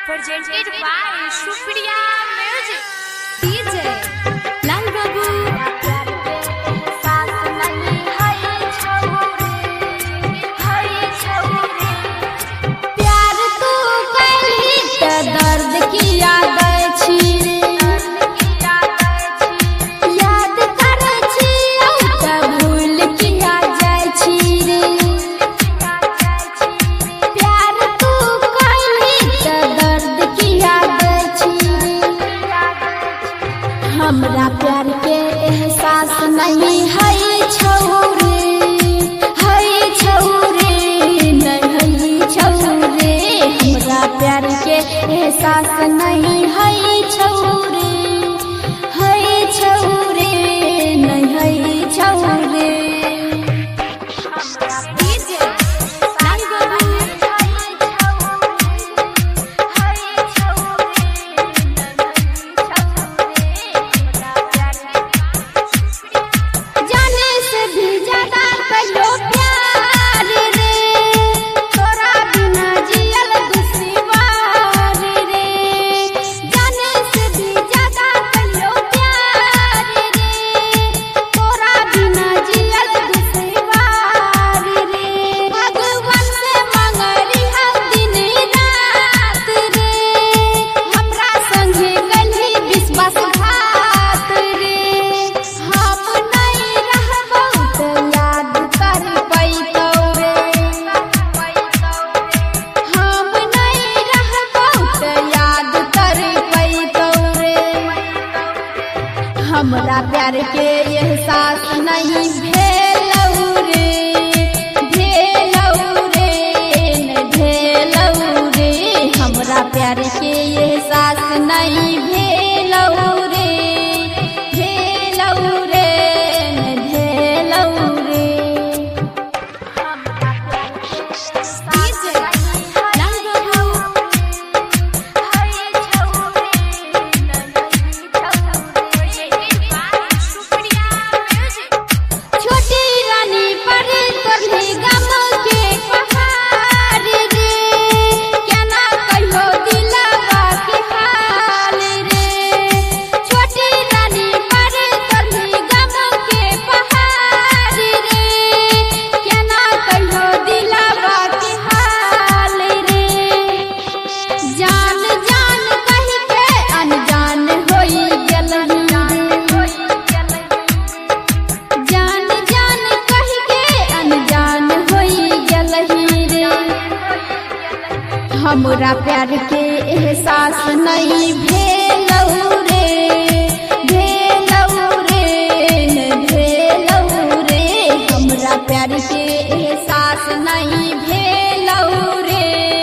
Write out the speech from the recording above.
presented by Supriya Music. DJ Lal Babu. हमरा प्यार के एहसास नहीं है छौरे, है छौरे, नहीं है छौरे। हमरा प्यार के एहसास नहीं है छौरे, है छौरे, नहीं है छौरे। हमरा प्यार के एहसास नहीं भेलौ रे, भेलौ रे, न भेलौ रे। हमरा प्यार के एहसास नहीं भेलौ रे, भेलौ रे, न भेलौ रे। हमरा प्यार के एहसास नहीं भेलौ रे, भेलौ रे, न भेलौ रे। हमरा प्यार के एहसास नहीं भेलौ रे।